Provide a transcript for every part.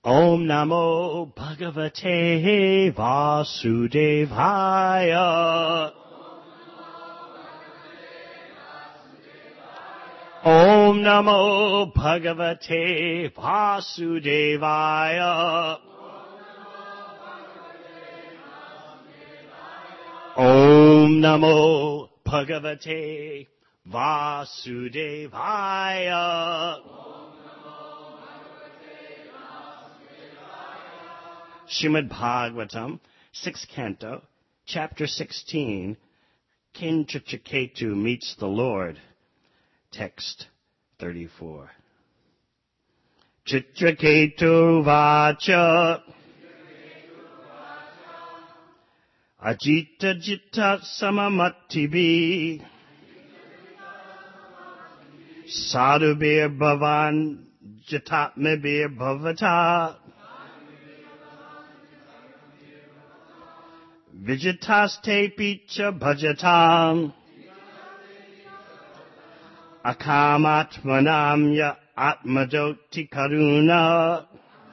Om Namo Bhagavate Vasudevaya. Om Namo Bhagavate Vasudevaya. Om Namo Bhagavate Vasudevaya. Srimad Bhagavatam, 6th Canto, Chapter 16, King Chitraketu meets the Lord. Text 34. Chitraketu Vacha Ajita Jitta Samamatibi Sadhubir Bhavan Jitatmabir Bhavata Vijitaste Picha Bhajatam Akamatmanamya Atmadoti Karuna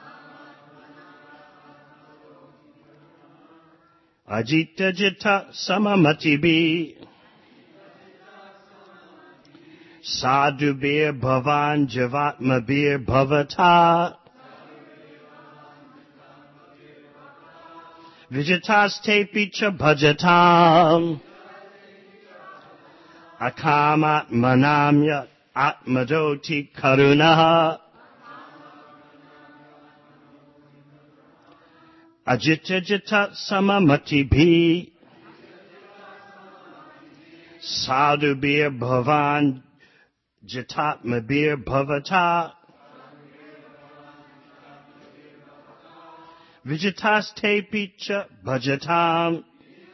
Ajita Jita Samamatibi Sadhubir Bhavan Javatmabir Bhavata Vijitaste Picha Bhajatam Akamatmanamya Atmadoti Karuna Ajita Jita Samamatibi Sadhubir Bhavan Jitatmabir Bhavata Vijitaste Picha Bhajatam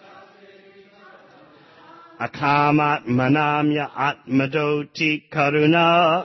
Akamatmanamya Atmadoti Karuna.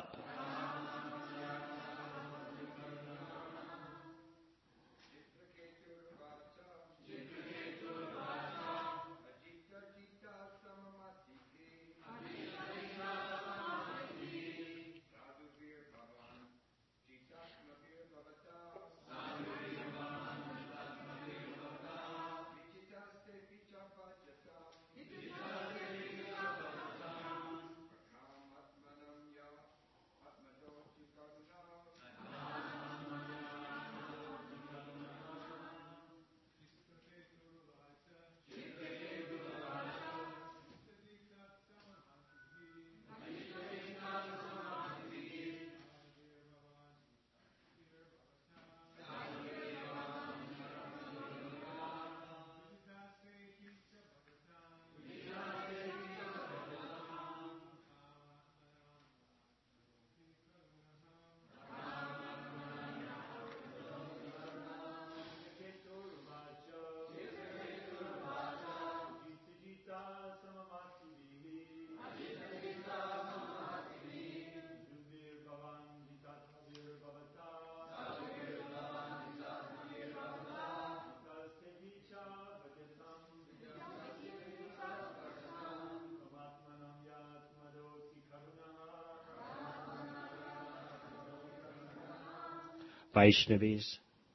Vaishnavis.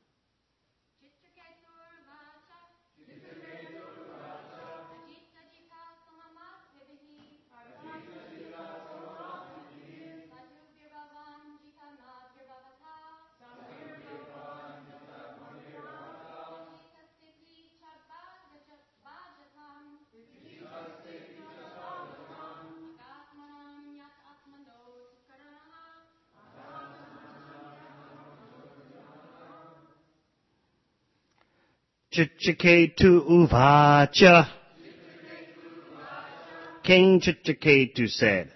Chitraketu Uvacha. King Chitraketu said,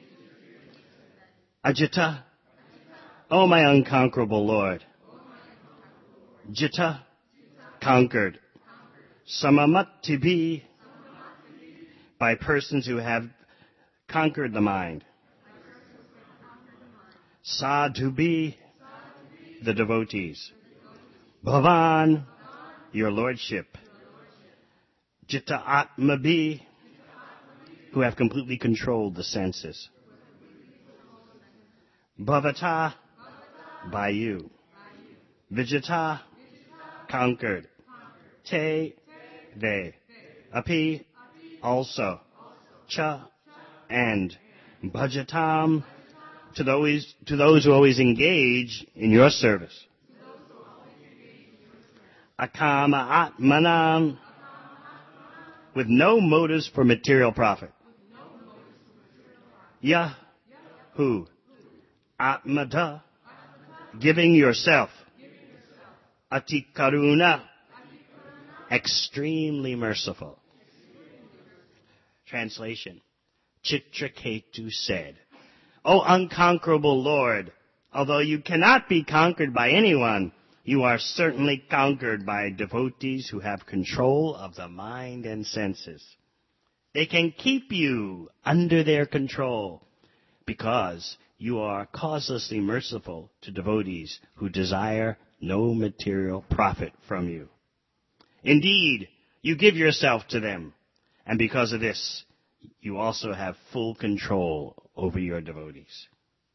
Ajita, O my unconquerable Lord, Jita, conquered, Samamatibi, by persons who have conquered the mind, Sadhubi, the devotees, Bhavan, your lordship, Jita Atmabi, who have completely controlled the senses, Bhavata, by you, Vijita, conquered. Te, they. Api, also. Cha, and. Bhajatam, to those who always engage in your service. Akama atmanam, with no motives for material profit. Yahu, atmata, giving yourself. Atikaruna, extremely merciful. Translation. Chitraketu said, O unconquerable Lord, although you cannot be conquered by anyone, you are certainly conquered by devotees who have control of the mind and senses. They can keep you under their control because you are causelessly merciful to devotees who desire no material profit from you. Indeed, you give yourself to them, and because of this, you also have full control over your devotees.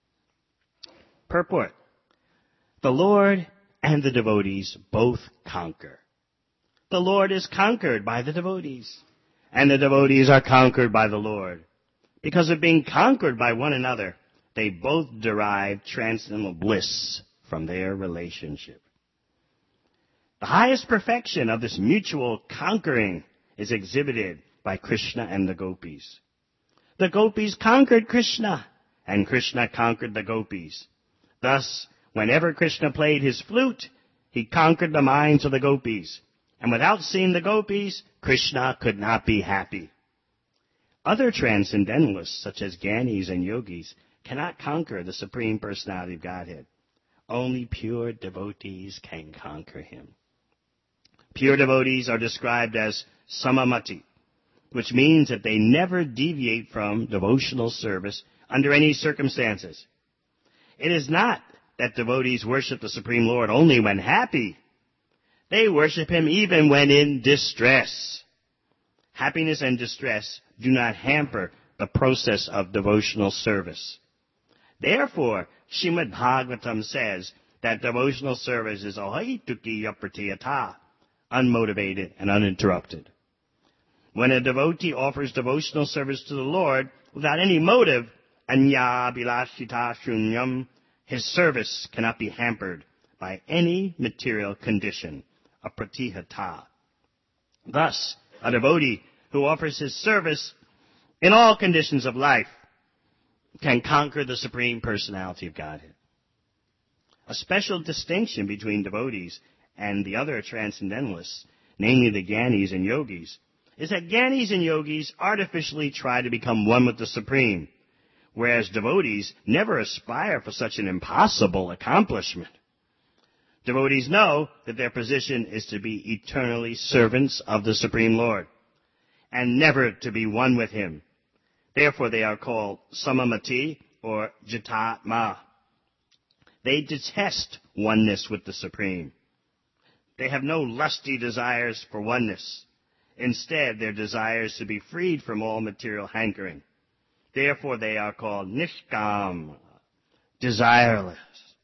Purport. The Lord and the devotees both conquer. The Lord is conquered by the devotees, and the devotees are conquered by the Lord. Because of being conquered by one another, they both derive transcendental bliss from their relationship. The highest perfection of this mutual conquering is exhibited by Krishna and the gopis. The gopis conquered Krishna, and Krishna conquered the gopis. Thus, whenever Krishna played his flute, he conquered the minds of the gopis. And without seeing the gopis, Krishna could not be happy. Other transcendentalists, such as Gyanis and Yogis, cannot conquer the Supreme Personality of Godhead. Only pure devotees can conquer him. Pure devotees are described as samamati, which means that they never deviate from devotional service under any circumstances. It is not that devotees worship the Supreme Lord only when happy. They worship him even when in distress. Happiness and distress do not hamper the process of devotional service. Therefore, Srimad Bhagavatam says that devotional service is ahituki yapratiyata, unmotivated and uninterrupted. When a devotee offers devotional service to the Lord without any motive, anya bilashita shunyam, his service cannot be hampered by any material condition, apratihata. Thus, a devotee who offers his service in all conditions of life can conquer the Supreme Personality of Godhead. A special distinction between devotees and the other transcendentalists, namely the Gyanis and Yogis, is that Gyanis and Yogis artificially try to become one with the Supreme, whereas devotees never aspire for such an impossible accomplishment. Devotees know that their position is to be eternally servants of the Supreme Lord, and never to be one with him. Therefore they are called samamati or jitatma. They detest oneness with the Supreme. They have no lusty desires for oneness. Instead, their desire is to be freed from all material hankering. Therefore, they are called nishkam, desireless.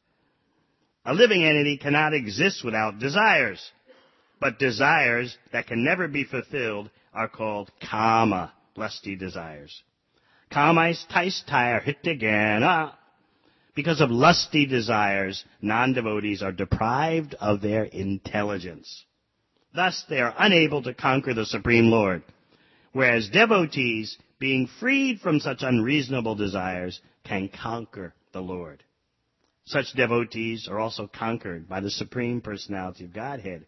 A living entity cannot exist without desires, but desires that can never be fulfilled are called kama, lusty desires. Kamais taistire hittigana. Because of lusty desires, non-devotees are deprived of their intelligence. Thus, they are unable to conquer the Supreme Lord, whereas devotees, being freed from such unreasonable desires, can conquer the Lord. Such devotees are also conquered by the Supreme Personality of Godhead.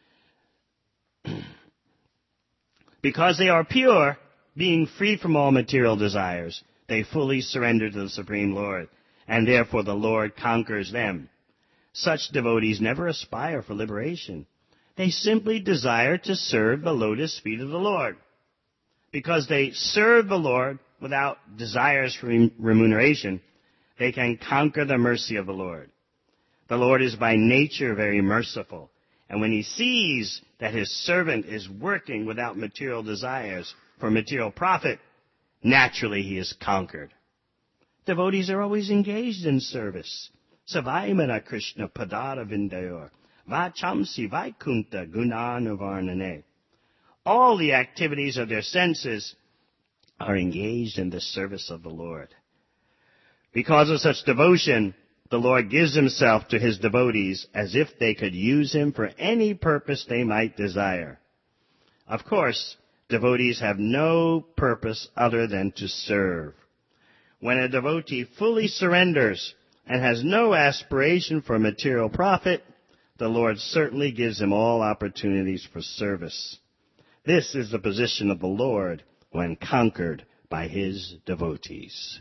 Because they are pure, being free from all material desires, they fully surrender to the Supreme Lord, and therefore the Lord conquers them. Such devotees never aspire for liberation. They simply desire to serve the lotus feet of the Lord. Because they serve the Lord without desires for remuneration, they can conquer the mercy of the Lord. The Lord is by nature very merciful, and when he sees that his servant is working without material desires for material profit, naturally he is conquered. Devotees are always engaged in service. Savaimana Krishna Padara Vindayor. vachamsi vaikunta gunanuvarnane. All the activities of their senses are engaged in the service of the Lord. Because of such devotion, the Lord gives himself to his devotees as if they could use him for any purpose they might desire. Of course, devotees have no purpose other than to serve. When a devotee fully surrenders and has no aspiration for material profit, the Lord certainly gives him all opportunities for service. This is the position of the Lord when conquered by his devotees.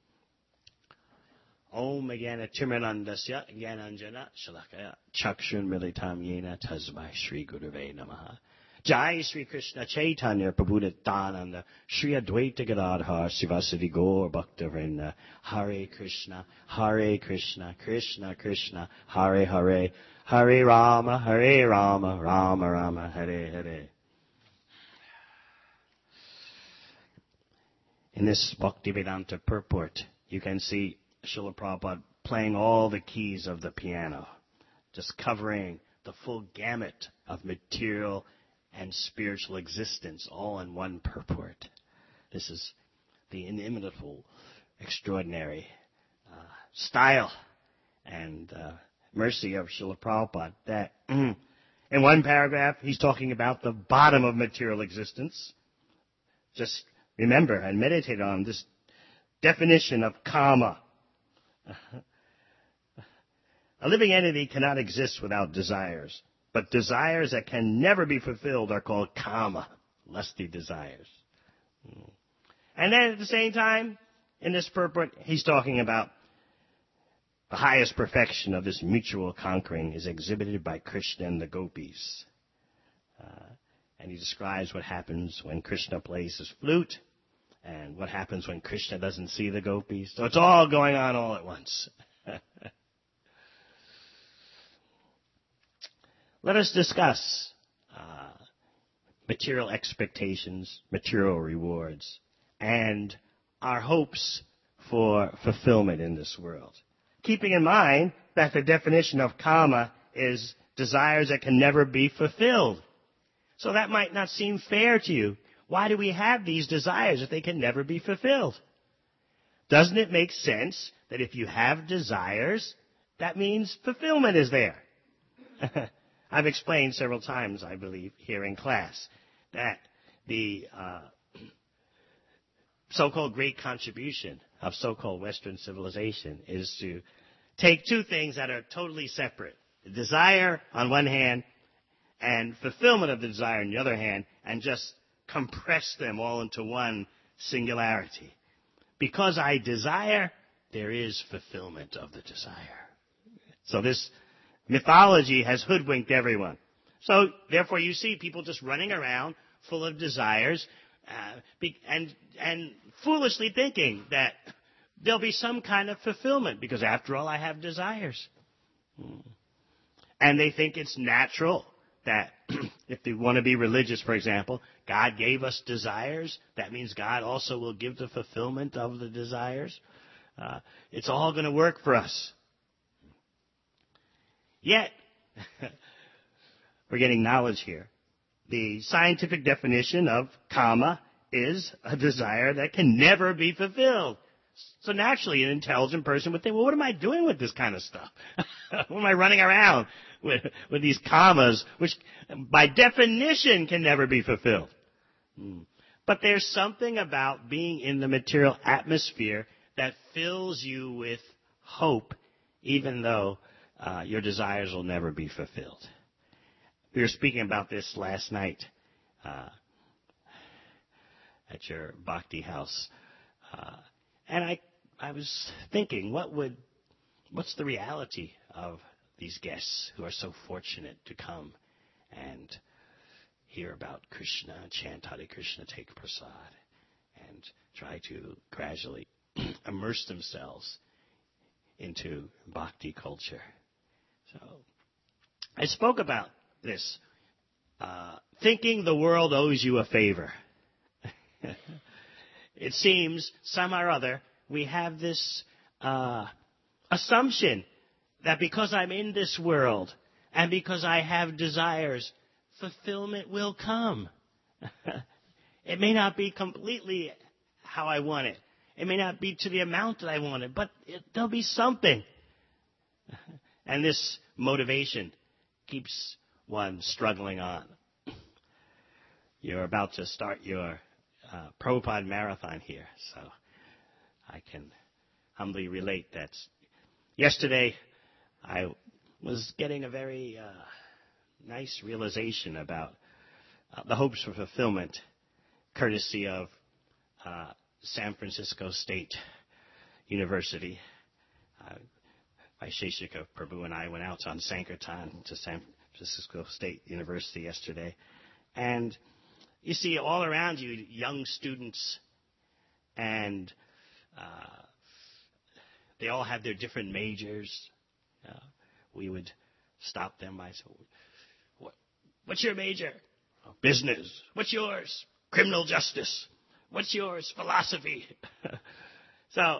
Om Jnana Timirandasya Jnananjana Shalakaya Chakshun Militam Yena Tasmai Shri Gurave Namaha. Jai Shri Krishna Chaitanya Prabhu Nityananda Shri Advaita Gadadhar Sivasadi Gaur Bhaktavrinda. Hare Krishna, Krishna Krishna, Hare Hare, Hare Rama, Rama Rama, Hare Hare. In this Bhaktivedanta purport, you can see Srila Prabhupada playing all the keys of the piano, just covering the full gamut of material and spiritual existence, all in one purport. This is the inimitable, extraordinary style and mercy of Srila Prabhupada, that in one paragraph he's talking about the bottom of material existence. Just remember and meditate on this definition of kama. A living entity cannot exist without desires, but desires that can never be fulfilled are called kama, lusty desires. And then at the same time, in this purport, he's talking about the highest perfection of this mutual conquering is exhibited by Krishna and the gopis. And he describes what happens when Krishna plays his flute, and what happens when Krishna doesn't see the gopis. So it's all going on all at once. Let us discuss material expectations, material rewards, and our hopes for fulfillment in this world. Keeping in mind that the definition of kama is desires that can never be fulfilled. So that might not seem fair to you. Why do we have these desires if they can never be fulfilled? Doesn't it make sense that if you have desires, that means fulfillment is there? I've explained several times, I believe, here in class, that the so-called great contribution of so-called Western civilization is to take two things that are totally separate. Desire on one hand and fulfillment of the desire on the other hand, and just compress them all into one singularity. Because I desire, there is fulfillment of the desire. So this mythology has hoodwinked everyone. So therefore you see people just running around full of desires and foolishly thinking that there'll be some kind of fulfillment because after all I have desires. And they think it's natural that if they want to be religious, for example, God gave us desires. That means God also will give the fulfillment of the desires. It's all going to work for us. Yet, we're getting knowledge here. The scientific definition of kama is a desire that can never be fulfilled. So naturally, an intelligent person would think, well, what am I doing with this kind of stuff? What am I running around with these kamas, which by definition can never be fulfilled? But there's something about being in the material atmosphere that fills you with hope, even though your desires will never be fulfilled. We were speaking about this last night at your bhakti house. And I was thinking, what's the reality of these guests who are so fortunate to come and hear about Krishna, chant Hare Krishna, take prasad, and try to gradually immerse themselves into bhakti culture. So I spoke about this, thinking the world owes you a favor. It seems, somehow or other, we have this assumption that because I'm in this world And because I have desires, fulfillment will come. It may not be completely how I want it. It may not be to the amount that I want it, but there'll be something. And this motivation keeps one struggling on. You're about to start your Prabhupada marathon here, so I can humbly relate that. Yesterday, I was getting a very nice realization about the hopes for fulfillment, courtesy of San Francisco State University. Vaisheshika Prabhu and I went out on Sankirtan to San Francisco State University yesterday. And you see all around you young students, and they all have their different majors. We would stop them by saying, "What's your major?" "Oh, business." "What's yours?" "Criminal justice." "What's yours?" "Philosophy." So,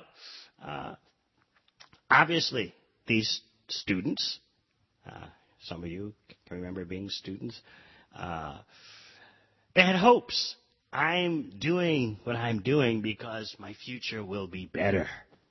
obviously, these students, some of you can remember being students, they had hopes. I'm doing what I'm doing because my future will be better.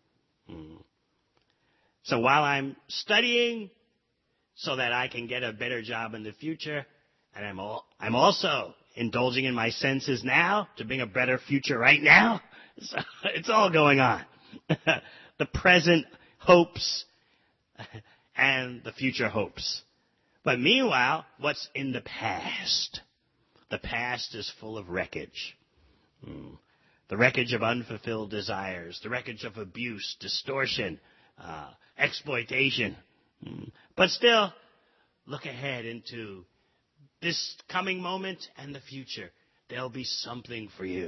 So while I'm studying so that I can get a better job in the future, and I'm also indulging in my senses now to bring a better future right now. So it's all going on. The present hopes and the future hopes. But meanwhile, what's in the past? The past is full of wreckage. The wreckage of unfulfilled desires, the wreckage of abuse, distortion, exploitation. But still, look ahead into this coming moment and the future. There'll be something for you.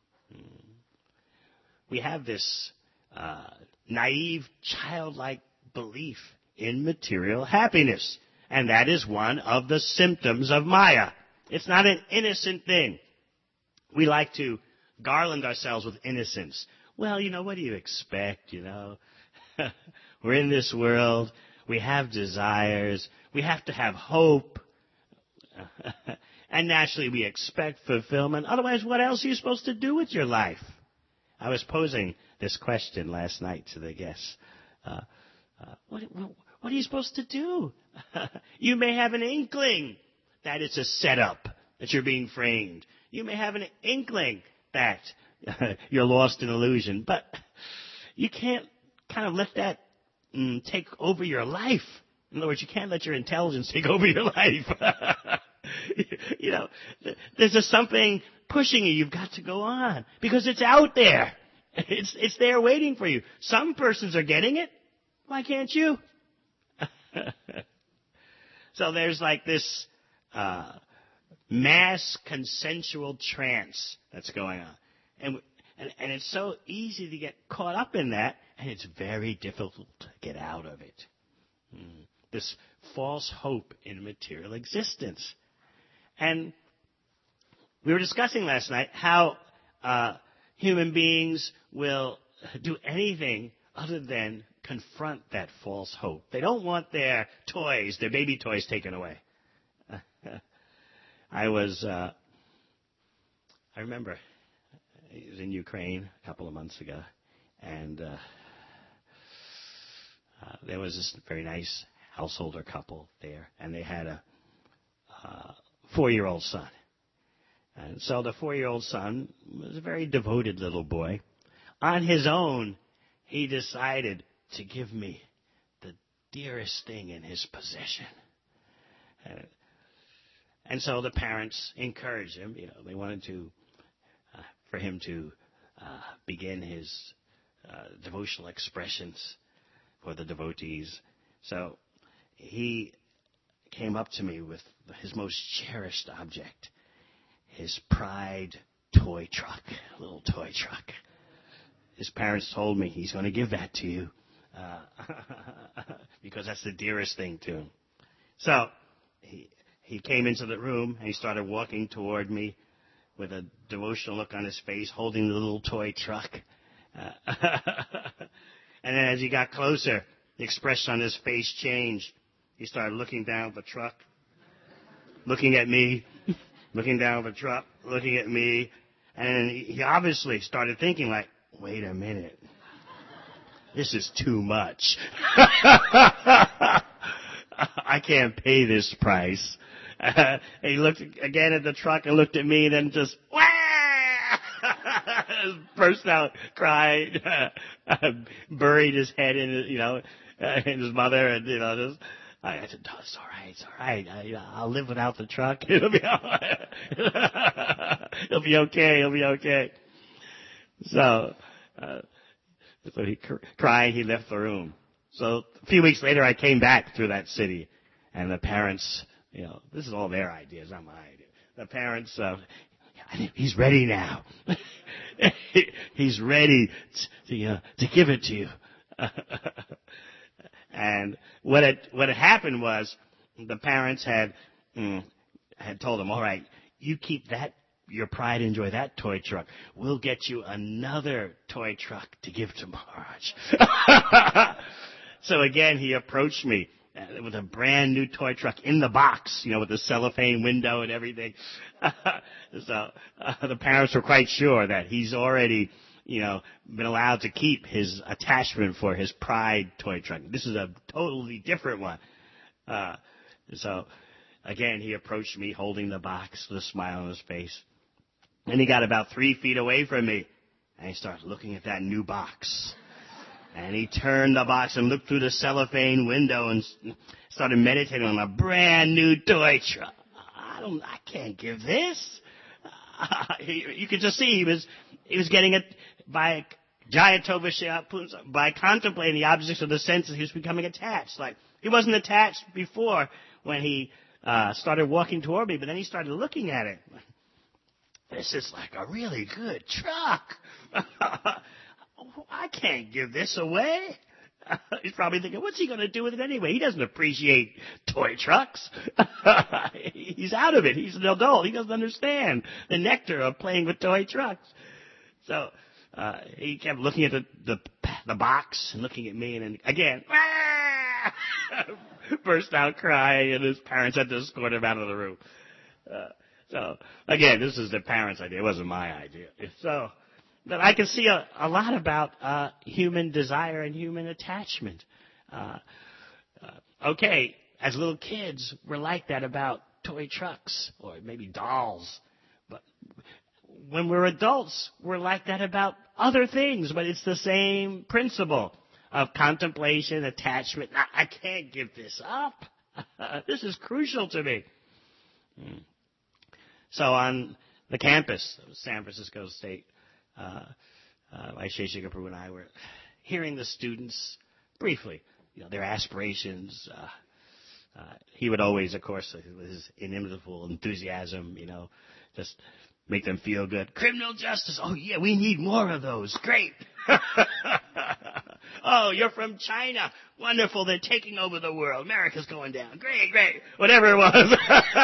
We have this naive, childlike belief in material happiness. And that is one of the symptoms of Maya. It's not an innocent thing. We like to garland ourselves with innocence. Well, what do you expect, We're in this world. We have desires. We have to have hope. And naturally, we expect fulfillment. Otherwise, what else are you supposed to do with your life? I was posing this question last night to the guests. What are you supposed to do? You may have an inkling that it's a setup, that you're being framed. You may have an inkling that you're lost in illusion. But you can't kind of let that take over your life. In other words, you can't let your intelligence take over your life. There's just something pushing you. You've got to go on because it's out there. It's there waiting for you. Some persons are getting it. Why can't you? So there's like this mass consensual trance that's going on. And it's so easy to get caught up in that, and it's very difficult to get out of it. This false hope in material existence. And we were discussing last night how human beings will do anything other than confront that false hope. They don't want their toys, their baby toys, taken away. I remember I was in Ukraine a couple of months ago, and there was this very nice householder couple there, and they had a 4-year-old son. And so the 4-year-old son was a very devoted little boy. On his own, he decided to give me the dearest thing in his possession. And so the parents encouraged him. They wanted for him to begin his devotional expressions for the devotees. So he came up to me with his most cherished object, his pride toy truck, little toy truck. His parents told me he's going to give that to you because that's the dearest thing to him. So he came into the room and he started walking toward me with a devotional look on his face, holding the little toy truck. And then as he got closer, the expression on his face changed. he started looking down the truck, looking at me, looking down the truck, looking at me, and he obviously started thinking like, wait a minute, this is too much. I can't pay this price. He looked again at the truck and looked at me and then just, wah! Burst out crying, buried his head in, in his mother, and, just, I said, no, it's all right. I'll live without the truck. It'll be okay. So he crying, he left the room. So a few weeks later, I came back through that city, and the parents, this is all their ideas, not my idea. The parents, he's ready now. He's ready to give it to you. And what had happened was the parents had told him, all right, you keep your pride, enjoy that toy truck. We'll get you another toy truck to give to Maharaj. So again, he approached me with a brand new toy truck in the box, with the cellophane window and everything. So the parents were quite sure that he's already, been allowed to keep his attachment for his pride toy truck. This is a totally different one. So again, he approached me holding the box with a smile on his face. And he got about 3 feet away from me, and he started looking at that new box. And he turned the box and looked through the cellophane window and started meditating on a brand new toy truck. I can't give this. You could just see he was getting it by by contemplating the objects of the senses. He was becoming attached. Like he wasn't attached before when he started walking toward me, but then he started looking at it. This is like a really good truck. I can't give this away. He's probably thinking, what's he going to do with it anyway? He doesn't appreciate toy trucks. He's out of it. He's an adult. He doesn't understand the nectar of playing with toy trucks. So he kept looking at the box and looking at me, and then again, burst out crying, and his parents had to escort him out of the room. So again, this is the parents' idea. It wasn't my idea. So. But I can see a lot about human desire and human attachment. Okay, as little kids, we're like that about toy trucks or maybe dolls. But when we're adults, we're like that about other things. But it's the same principle of contemplation, attachment. I can't give this up. This is crucial to me. So on the campus of San Francisco State, Vaisheshika Prabhu and I were hearing the students briefly, their aspirations. He would always, of course, with his inimitable enthusiasm, just make them feel good. Criminal justice. Oh, yeah, we need more of those. Great. Oh, you're from China. Wonderful. They're taking over the world. America's going down. Great. Whatever it was.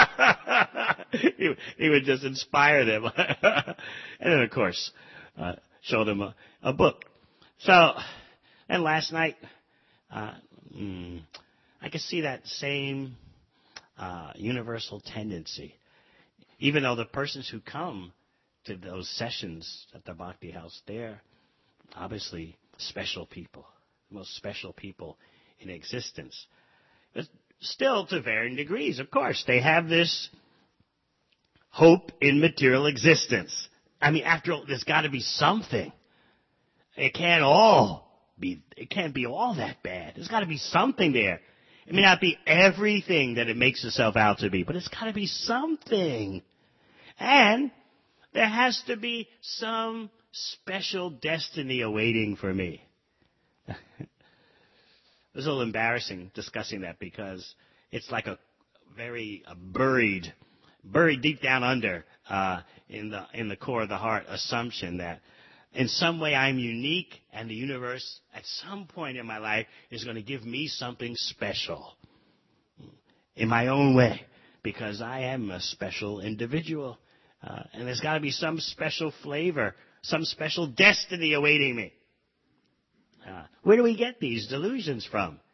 He would just inspire them. And then, of course, show them a book. So, and last night, I could see that same universal tendency. Even though the persons who come to those sessions at the Bhakti House, they're obviously special people, the most special people in existence. But still, to varying degrees, of course, they have this hope in material existence. I mean, after all, there's got to be something. It can't be all that bad. There's got to be something there. It may not be everything that it makes itself out to be, but it's got to be something. And there has to be some special destiny awaiting for me. It was a little embarrassing discussing that because it's like a very buried deep down under in the core of the heart assumption that in some way I'm unique and the universe at some point in my life is going to give me something special in my own way because I am a special individual. And there's got to be some special flavor, some special destiny awaiting me. Where do we get these delusions from?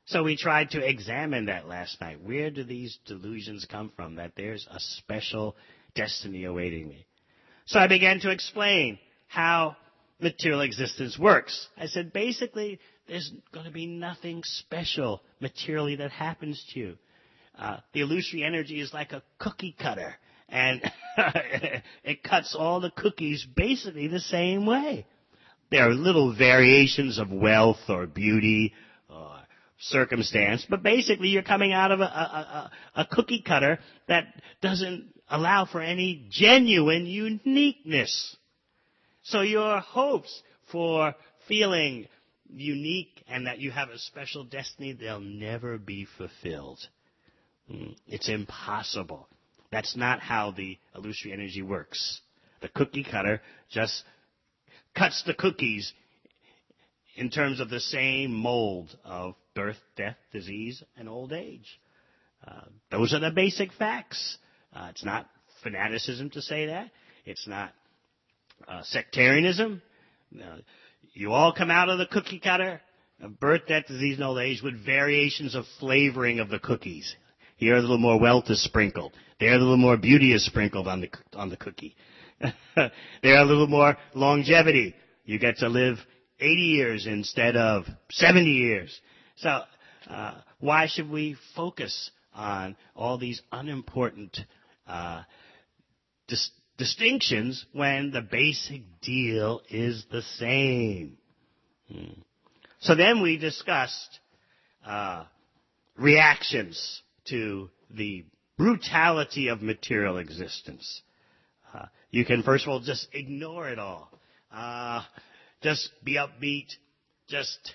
So we tried to examine that last night. Where do these delusions come from, that there's a special destiny awaiting me? So I began to explain how material existence works. I said, basically, there's going to be nothing special materially that happens to you. The illusory energy is like a cookie cutter, and it cuts all the cookies basically the same way. There are little variations of wealth or beauty or circumstance, but basically you're coming out of a cookie cutter that doesn't allow for any genuine uniqueness. So your hopes for feeling unique and that you have a special destiny, they'll never be fulfilled. It's impossible. That's not how the illusory energy works. The cookie cutter just cuts the cookies in terms of the same mold of birth, death, disease, and old age. Those are the basic facts. It's not fanaticism to say that. It's not sectarianism. You all come out of the cookie cutter of birth, death, disease, and old age with variations of flavoring of the cookies. Here a little more wealth is sprinkled. There a little more beauty is sprinkled on the cookie. There a little more longevity. You get to live 80 years instead of 70 years. So why should we focus on all these unimportant distinctions when the basic deal is the same? So then we discussed reactions to the brutality of material existence. You can, first of all, just ignore it all. Just be upbeat. Just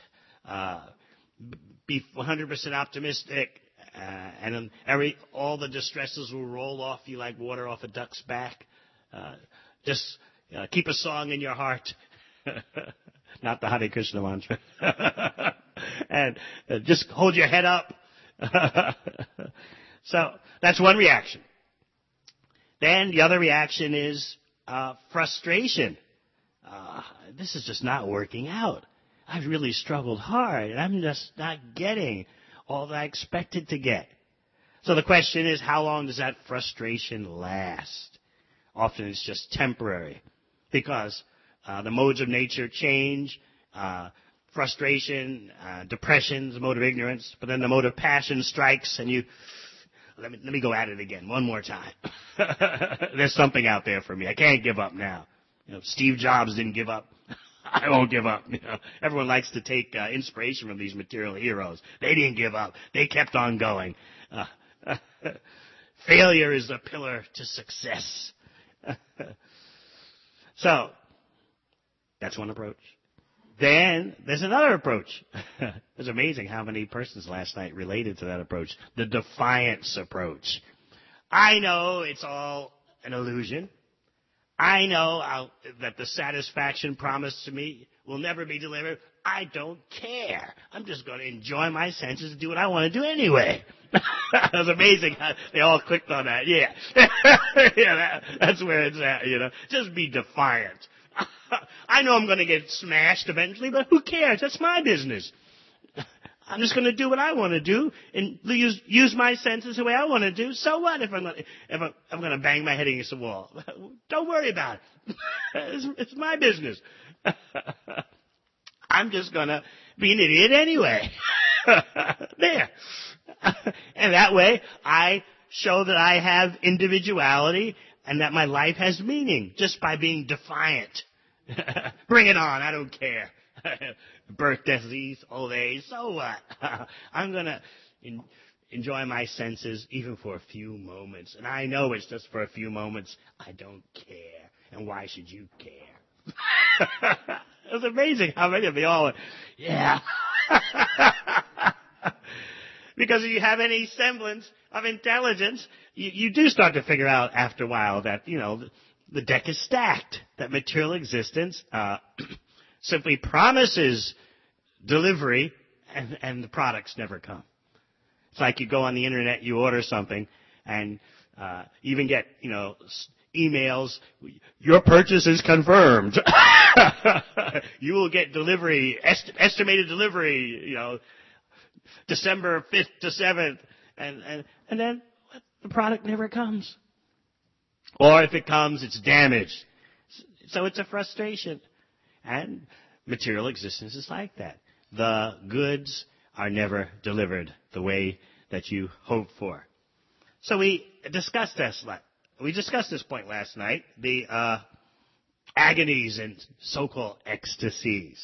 be 100% optimistic. And all the distresses will roll off you like water off a duck's back. Just keep a song in your heart. Not the Hare Krishna mantra. And just hold your head up. So that's one reaction. Then the other reaction is frustration. This is just not working out. I've really struggled hard, and I'm just not getting all that I expected to get. So the question is, how long does that frustration last? Often it's just temporary, because the modes of nature change. Frustration, depression, the mode of ignorance, but then the mode of passion strikes, and you, let me go at it again one more time. There's something out there for me. I can't give up now. Steve Jobs didn't give up. I won't give up. Everyone likes to take inspiration from these material heroes. They didn't give up. They kept on going. Failure is the pillar to success. So, that's one approach. Then there's another approach. It's amazing how many persons last night related to that approach. The defiance approach. I know it's all an illusion. I know that the satisfaction promised to me will never be delivered. I don't care. I'm just going to enjoy my senses and do what I want to do anyway. It was amazing how they all clicked on that. Yeah. That's where it's at, Just be defiant. I know I'm going to get smashed eventually, but who cares? That's my business. I'm just going to do what I want to do and use my senses the way I want to do. So what if I'm going to bang my head against the wall? Don't worry about it. It's my business. I'm just going to be an idiot anyway. There. And that way I show that I have individuality and that my life has meaning just by being defiant. Bring it on. I don't care. Birth, death, disease, old age. So what? I'm going to enjoy my senses even for a few moments. And I know it's just for a few moments. I don't care. And why should you care? It was amazing how many of you all went, yeah. Because if you have any semblance of intelligence, you do start to figure out after a while that, the deck is stacked, that material existence simply promises delivery, and the products never come. It's like you go on the internet, you order something, and you even get, emails, your purchase is confirmed. You will get delivery, estimated delivery, December 5th to 7th. And then the product never comes. Or if it comes, it's damaged. So it's a frustration. And material existence is like that. The goods are never delivered the way that you hoped for. So we discussed this point last night, the agonies and so-called ecstasies.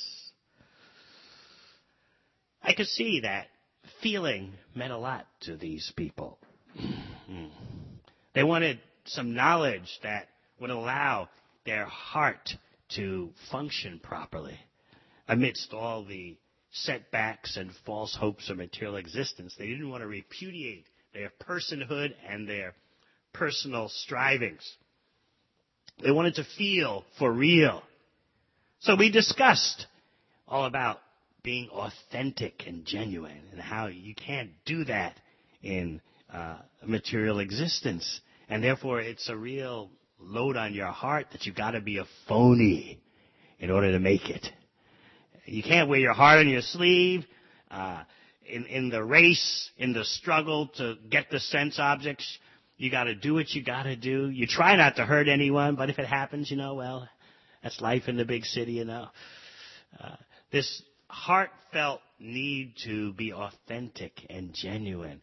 I could see that feeling meant a lot to these people. They wanted some knowledge that would allow their heart to function properly amidst all the setbacks and false hopes of material existence. They didn't want to repudiate their personhood and their personal strivings. They wanted to feel for real. So we discussed all about being authentic and genuine and how you can't do that in material existence. And therefore, it's a real load on your heart that you've got to be a phony in order to make it. You can't wear your heart on your sleeve. In the race, in the struggle to get the sense objects, you got to do what you got to do. You try not to hurt anyone, but if it happens, well, that's life in the big city, This heartfelt need to be authentic and genuine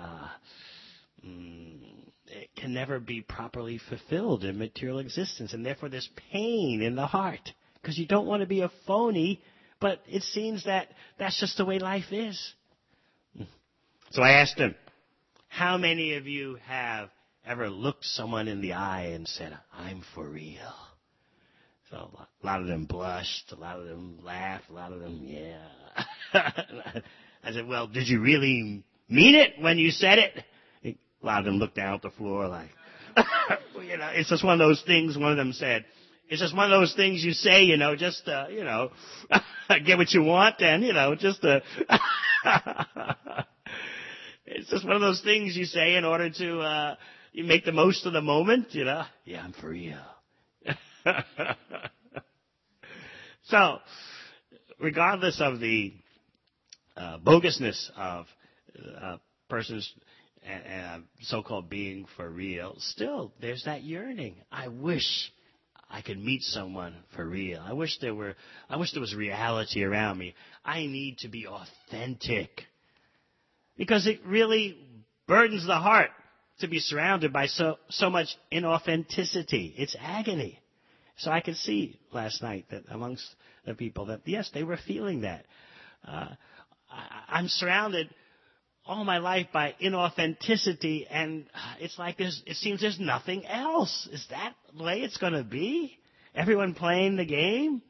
it can never be properly fulfilled in material existence, and therefore there's pain in the heart because you don't want to be a phony, but it seems that that's just the way life is. So I asked him, how many of you have ever looked someone in the eye and said, I'm for real? So a lot of them blushed, a lot of them laughed, a lot of them, yeah. I said, well, did you really mean it when you said it? A lot of them looked down at the floor like, it's just one of those things. One of them said, it's just one of those things you say, just, get what you want and, just, it's just one of those things you say in order to, you make the most of the moment, Yeah, I'm for real. So, regardless of the bogusness of persons so-called being for real, still there's that yearning. I wish I could meet someone for real. I wish there was reality around me. I need to be authentic because it really burdens the heart to be surrounded by so much inauthenticity. It's agony. So I could see last night that amongst the people that, yes, they were feeling that. I'm surrounded all my life by inauthenticity, and it's like it seems there's nothing else. Is that the way it's going to be? Everyone playing the game?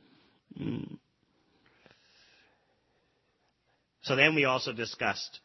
So then we also discussed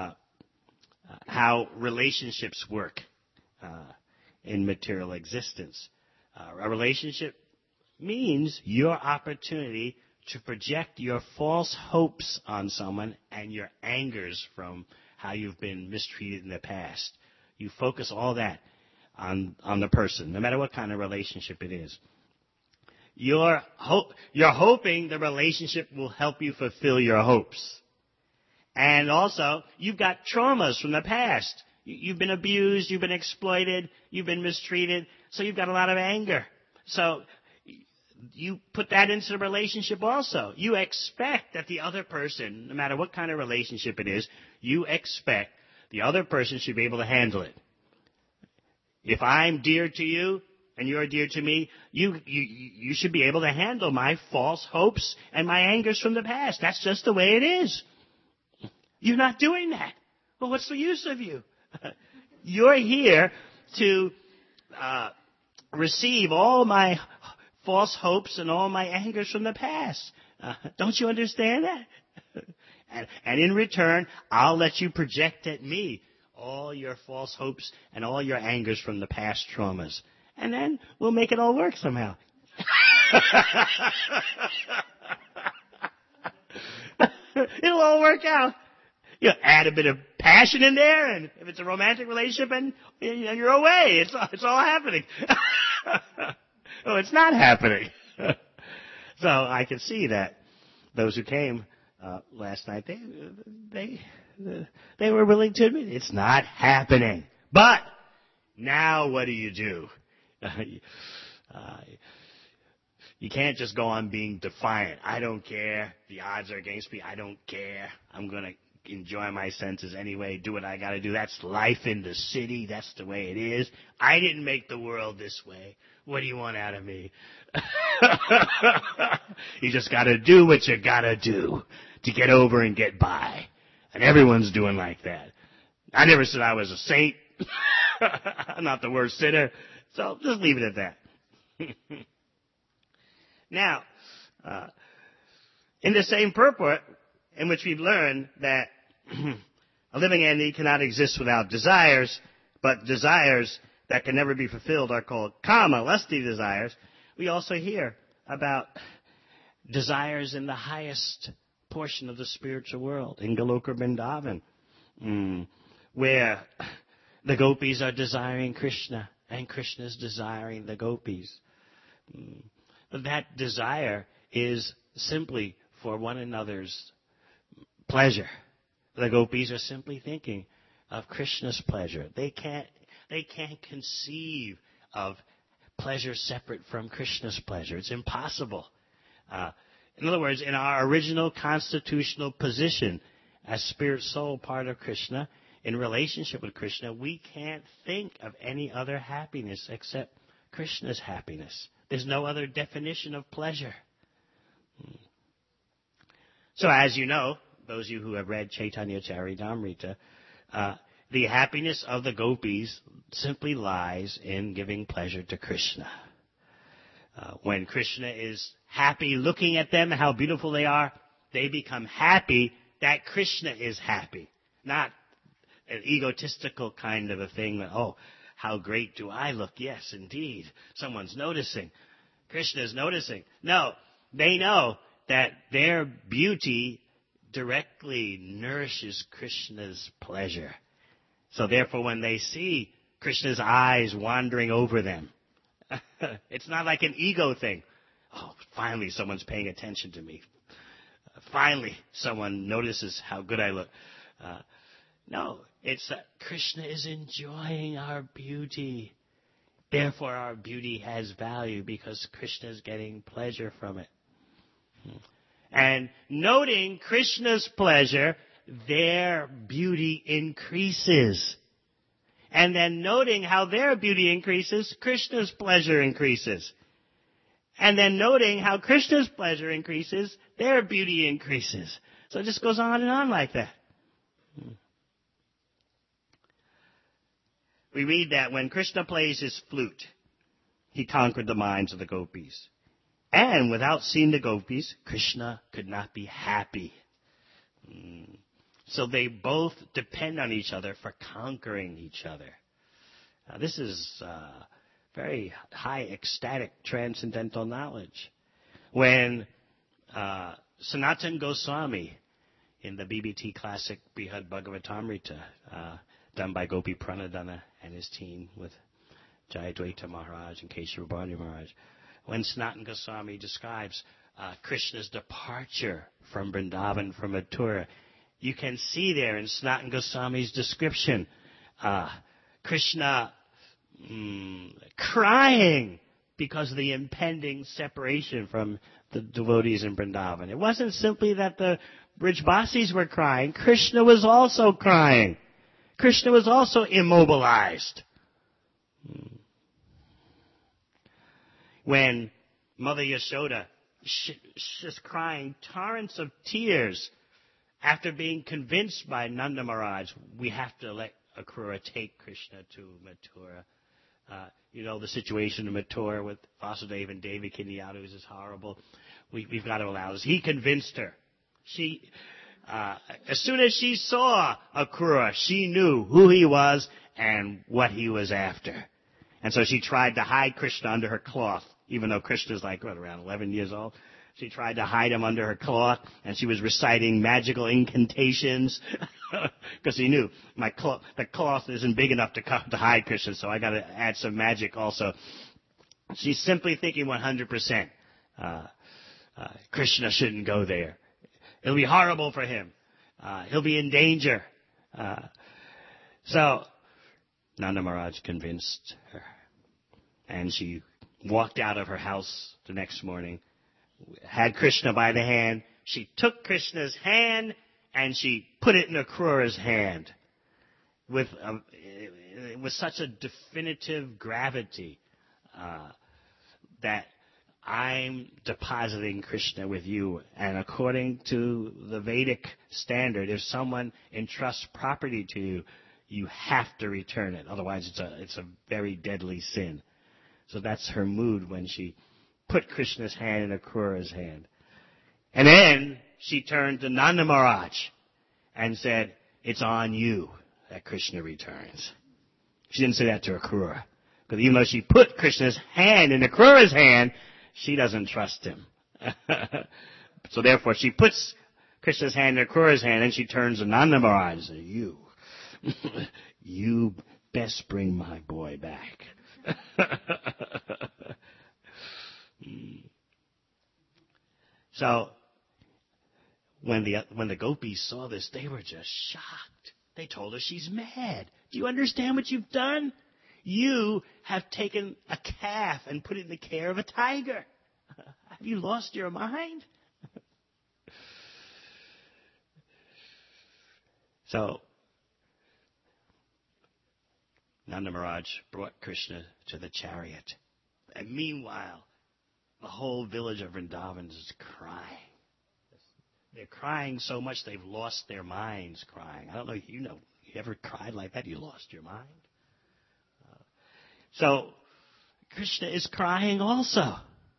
how relationships work in material existence. A relationship means your opportunity to project your false hopes on someone and your angers from how you've been mistreated in the past. You focus all that on the person, no matter what kind of relationship it is. You're hoping the relationship will help you fulfill your hopes. And also, you've got traumas from the past. You've been abused, you've been exploited, you've been mistreated, so you've got a lot of anger. So you put that into the relationship also. You expect that the other person, no matter what kind of relationship it is, you expect the other person should be able to handle it. If I'm dear to you and you're dear to me, you should be able to handle my false hopes and my angers from the past. That's just the way it is. You're not doing that. Well, what's the use of you? You're here to receive all my false hopes and all my angers from the past. Don't you understand that? And in return, I'll let you project at me all your false hopes and all your angers from the past traumas. And then we'll make it all work somehow. It'll all work out. You add a bit of passion in there, and if it's a romantic relationship, and you're away. It's all happening. Oh, it's not happening. So I can see that those who came last night. They were willing to admit it's not happening. But now what do? You can't just go on being defiant. I don't care. The odds are against me. I don't care. I'm going to enjoy my senses anyway, do what I got to do. That's life in the city. That's the way it is. I didn't make the world this way. What do you want out of me? You just got to do what you got to do to get over and get by. And everyone's doing like that. I never said I was a saint. I'm not the worst sinner. So just leave it at that. Now, in the same purport in which we've learned that a living entity cannot exist without desires, but desires that can never be fulfilled are called kama, lusty desires, we also hear about desires in the highest portion of the spiritual world, in Goloka Vrindavan, where the gopis are desiring Krishna, and Krishna is desiring the gopis. That desire is simply for one another's pleasure. The gopis are simply thinking of Krishna's pleasure. They can't conceive of pleasure separate from Krishna's pleasure. It's impossible. In other words, in our original constitutional position as spirit soul part of Krishna, in relationship with Krishna, we can't think of any other happiness except Krishna's happiness. There's no other definition of pleasure. So as you know, those of you who have read Chaitanya Charitamrita, the happiness of the gopis simply lies in giving pleasure to Krishna. When Krishna is happy looking at them, how beautiful they are, they become happy that Krishna is happy. Not an egotistical kind of a thing that, oh, how great do I look? Yes, indeed. Someone's noticing. Krishna's noticing. No, they know that their beauty directly nourishes Krishna's pleasure. So therefore, when they see Krishna's eyes wandering over them, it's not like an ego thing. Oh, finally someone's paying attention to me. Finally someone notices how good I look. No, it's that Krishna is enjoying our beauty. Therefore, our beauty has value because Krishna is getting pleasure from it. And noting Krishna's pleasure, their beauty increases. And then noting how their beauty increases, Krishna's pleasure increases. And then noting how Krishna's pleasure increases, their beauty increases. So it just goes on and on like that. We read that when Krishna plays his flute, he conquered the minds of the gopis. And without seeing the gopis, Krishna could not be happy. So they both depend on each other for conquering each other. This is very high ecstatic transcendental knowledge. When Sanatana Goswami in the BBT classic Brihad Bhagavatamrita, done by Gopi Pranadhana and his team with Jayadvaita Maharaj and Keshava Bharati Maharaj, when Sanatana Goswami describes Krishna's departure from Vrindavan, from Mathura, you can see there in Sanatana Goswami's description, Krishna crying because of the impending separation from the devotees in Vrindavan. It wasn't simply that the Brijbasis were crying. Krishna was also crying. Krishna was also immobilized. When Mother Yashoda is crying torrents of tears after being convinced by Nanda Maharaj, we have to let Akrura take Krishna to Mathura. You know the situation in Mathura with Vasudeva and Devaki and the Yadus is horrible. We've got to allow this. He convinced her. As soon as she saw Akrura, she knew who he was and what he was after. And so she tried to hide Krishna under her cloth, even though Krishna's around 11 years old. She tried to hide him under her cloth, and she was reciting magical incantations because he knew the cloth isn't big enough to hide Krishna, so I got to add some magic also. She's simply thinking 100%. Krishna shouldn't go there. It'll be horrible for him. He'll be in danger. So Nanda Maharaj convinced her. And she walked out of her house the next morning, had Krishna by the hand. She took Krishna's hand and she put it in Akrura's hand with such a definitive gravity that I'm depositing Krishna with you. And according to the Vedic standard, if someone entrusts property to you, you have to return it. Otherwise, it's a very deadly sin. So that's her mood when she put Krishna's hand in Akrura's hand. And then she turned to Nanda Maharaj and said, it's on you that Krishna returns. She didn't say that to Akrura. Because even though she put Krishna's hand in Akrura's hand, she doesn't trust him. So therefore, she puts Krishna's hand in Akrura's hand, and she turns to Nanda Maharaj and says, you best bring my boy back. So, when the gopis saw this, they were just shocked. They told her she's mad. Do you understand what you've done? You have taken a calf and put it in the care of a tiger. Have you lost your mind? So, Nanda Maharaj brought Krishna to the chariot. And meanwhile, the whole village of Vrindavan is crying. They're crying so much they've lost their minds crying. I don't know, you ever cried like that? You lost your mind? So, Krishna is crying also.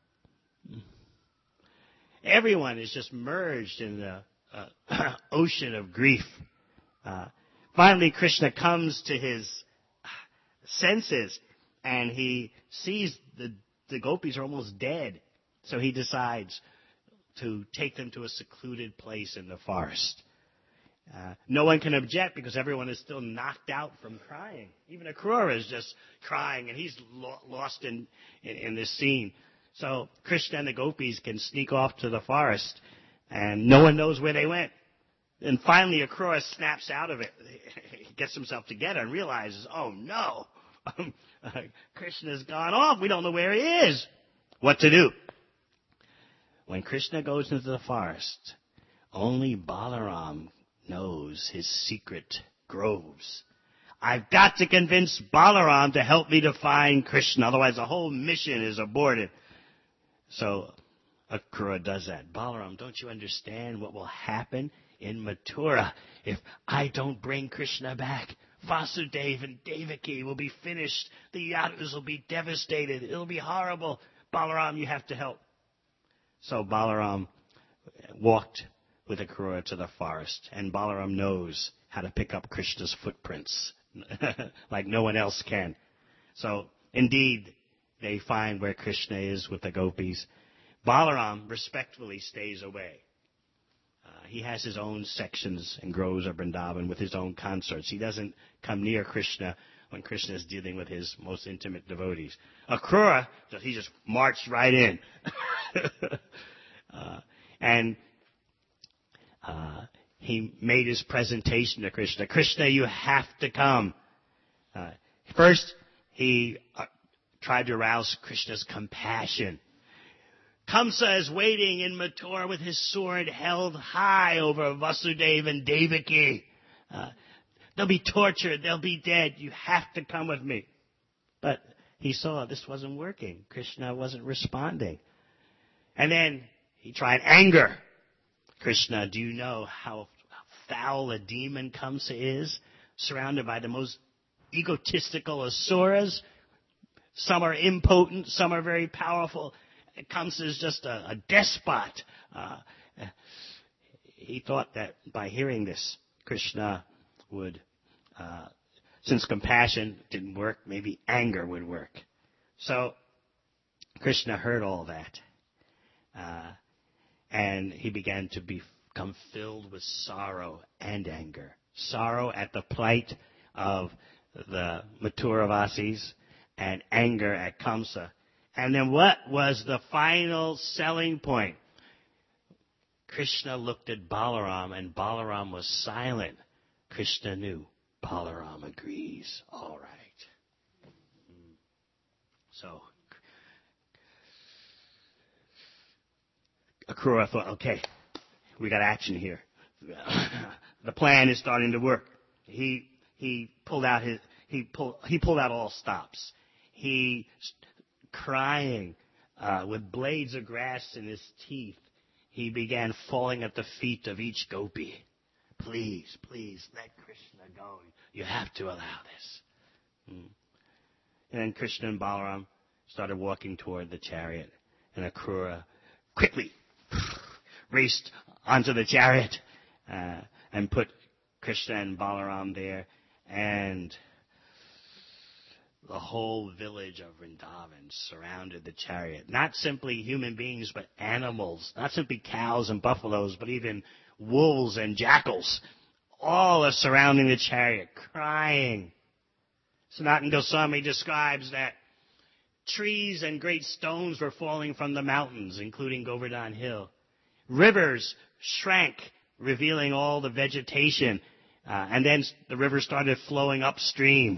Everyone is just merged in the ocean of grief. Finally, Krishna comes to his senses, and he sees the gopis are almost dead. So he decides to take them to a secluded place in the forest. No one can object because everyone is still knocked out from crying. Even Akrura is just crying, and he's lost in this scene. So Krishna and the gopis can sneak off to the forest, and no one knows where they went. And finally, Akrura snaps out of it. He gets himself together and realizes, oh no, Krishna's gone off. We don't know where he is. What to do? When Krishna goes into the forest, only Balaram knows his secret groves. I've got to convince Balaram to help me to find Krishna, otherwise the whole mission is aborted. So Akrura does that. Balaram, don't you understand what will happen in Mathura if I don't bring Krishna back? Vasudeva and Devaki will be finished. The Yadus will be devastated. It'll be horrible. Balaram, you have to help. So Balaram walked with Akrura to the forest, and Balaram knows how to pick up Krishna's footprints like no one else can. So, indeed, they find where Krishna is with the gopis. Balaram respectfully stays away. He has his own sections and groves of Vrindavan with his own consorts. He doesn't come near Krishna when Krishna is dealing with his most intimate devotees. Akrura, he just marched right in. And he made his presentation to Krishna. Krishna, you have to come. First, he tried to arouse Krishna's compassion. Kamsa is waiting in Mathura with his sword held high over Vasudeva and Devaki. They'll be tortured. They'll be dead. You have to come with me. But he saw this wasn't working. Krishna wasn't responding. And then he tried anger. Krishna, do you know how foul a demon Kamsa is? Surrounded by the most egotistical asuras. Some are impotent. Some are very powerful. Kamsa is just a despot. He thought that by hearing this, Krishna would, since compassion didn't work, maybe anger would work. So Krishna heard all that. And he began to become filled with sorrow and anger. Sorrow at the plight of the Mathuravasis and anger at Kamsa. And then what was the final selling point? Krishna looked at Balaram, and Balaram was silent. Krishna knew. Balaram agrees. All right. So, Akrura thought, okay, we got action here. The plan is starting to work. He pulled out all stops. He, crying, with blades of grass in his teeth, he began falling at the feet of each gopi. Please, please, let Krishna go. You have to allow this. And then Krishna and Balaram started walking toward the chariot. And Akrura quickly raced onto the chariot and put Krishna and Balaram there. And the whole village of Vrindavan surrounded the chariot. Not simply human beings, but animals. Not simply cows and buffaloes, but even wolves and jackals. All are surrounding the chariot, crying. Sanatana Goswami describes that trees and great stones were falling from the mountains, including Govardhan Hill. Rivers shrank, revealing all the vegetation. And then the river started flowing upstream.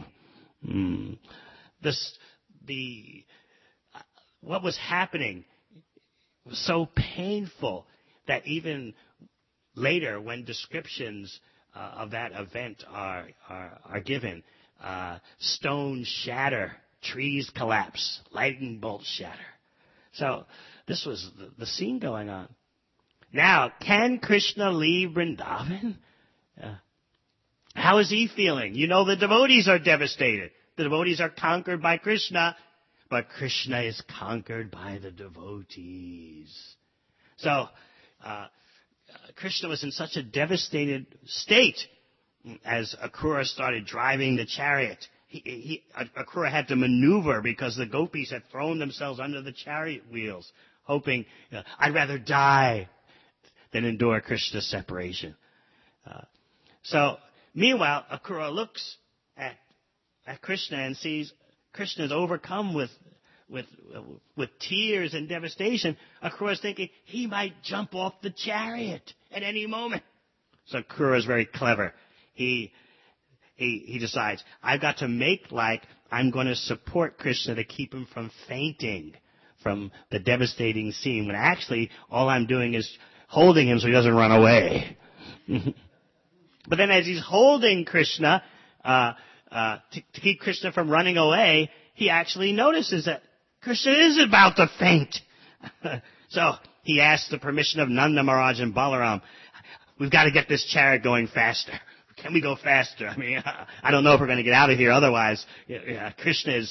What was happening was so painful that even later, when descriptions of that event are given, stones shatter, trees collapse, lightning bolts shatter. So this was the scene going on. Now, can Krishna leave Vrindavan? How is he feeling? You know, the devotees are devastated. The devotees are conquered by Krishna, but Krishna is conquered by the devotees. So, Krishna was in such a state as Akrura started driving the chariot. Akrura had to maneuver because the gopis had thrown themselves under the chariot wheels, hoping, I'd rather die than endure Krishna's separation. So, meanwhile, Akrura looks at Krishna and sees Krishna is overcome with tears and devastation. Akrura is thinking he might jump off the chariot at any moment. So Akrura is very clever. He decides, I've got to make like I'm going to support Krishna to keep him from fainting from the devastating scene, when actually all I'm doing is holding him so he doesn't run away. But then as he's holding Krishna, to keep Krishna from running away, he actually notices that Krishna is about to faint. So he asks the permission of Nanda Maharaj and Balaram. We've got to get this chariot going faster. Can we go faster? I mean, I don't know if we're going to get out of here. Otherwise, Krishna is,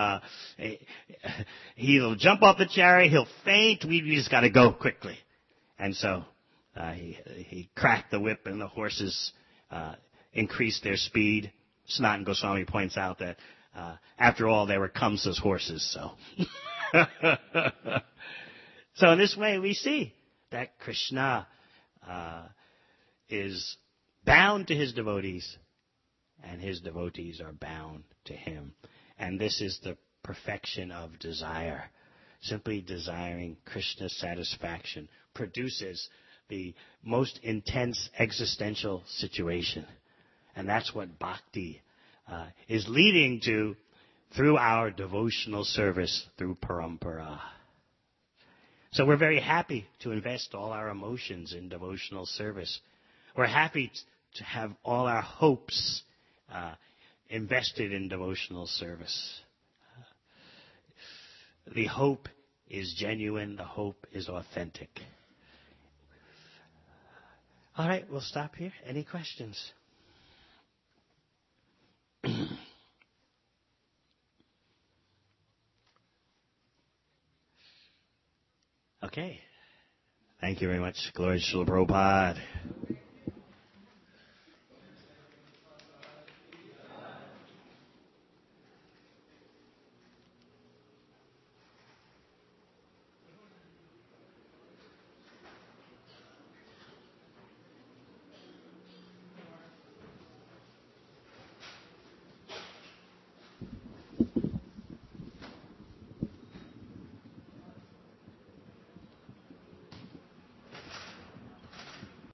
he'll jump off the chariot, he'll faint. We just got to go quickly. And so he cracked the whip, and the horses increased their speed. Sanatana Goswami points out that after all, they were Kamsa's horses. So in this way, we see that Krishna is bound to his devotees, and his devotees are bound to him. And this is the perfection of desire. Simply desiring Krishna's satisfaction produces the most intense existential situation. And that's what bhakti is leading to through our devotional service through parampara. So we're very happy to invest all our emotions in devotional service. We're happy to have all our hopes invested in devotional service. The hope is genuine. The hope is authentic. All right, we'll stop here. Any questions? Okay. Thank you very much. Glory to Srila Prabhupada.